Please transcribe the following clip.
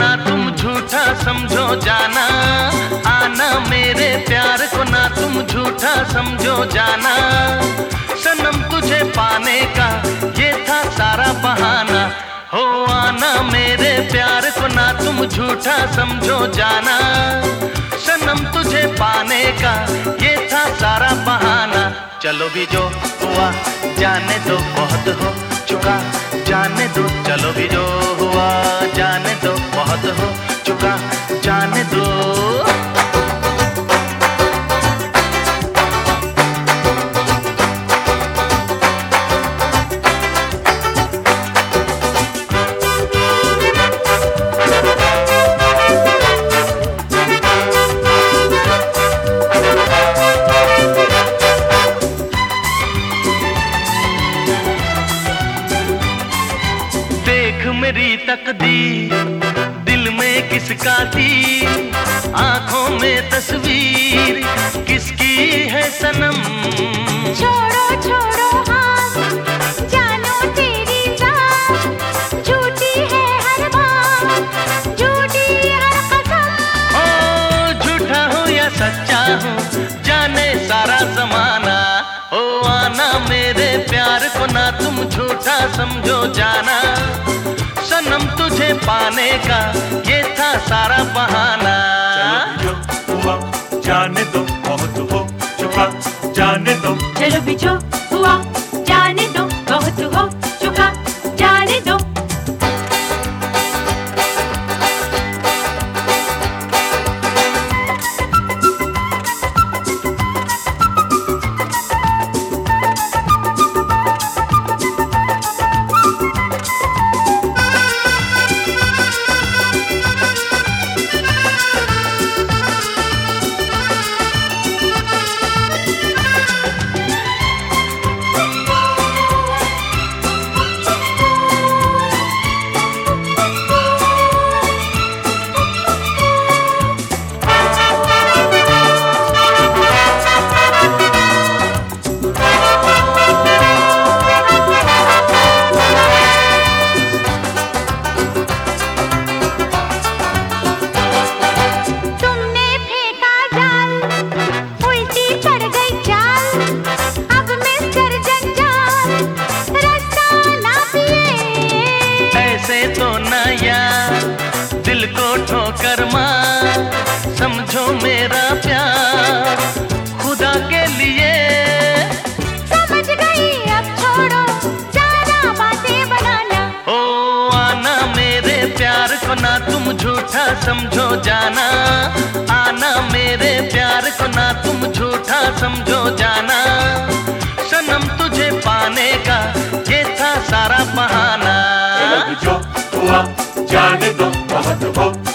ना तुम झूठा समझो जाना, आना मेरे प्यार को ना तुम झूठा समझो जाना। सनम तुझे पाने का ये था सारा बहाना, हो आना मेरे प्यार को ना तुम झूठा समझो जाना। सनम तुझे पाने का ये था सारा बहाना। चलो भी जो हुआ जाने दो, बहुत हो चुका जाने दो। चलो भी जो हुआ जाने दो, बहुत हो चुका जाने दो। मेरी तकदीर दिल में किसका तीर, आंखों में तस्वीर किसकी है सनम। छोड़ो छोड़ो हाथ, जानो तेरी जान झूठी है हर बात, झूठी हर कसम। ओ झूठा हूँ या सच्चा हूँ जाने सारा जमाना, ओ आना मेरे प्यार को ना तुम झूठा समझो जाना। सनम तुझे पाने का ये था सारा बहाना। चलो भी जो हुआ जाने दो, बहुत हो चुका जाने दो। चलो भी जो हुआ जाने दो, बहुत हो चुका जाने दो। तो ना यार दिल को ठोकर मार, समझो मेरा प्यार खुदा के लिए। समझ गई अब छोड़ो जाना बातें बनाना, ओ आना मेरे प्यार को ना तुम झूठा समझो जाना। आना मेरे प्यार को ना तुम झूठा समझो जाना। सनम तुझे पाने का ये था सारा बहाना। जो हुआ जाने दो, बहुत हो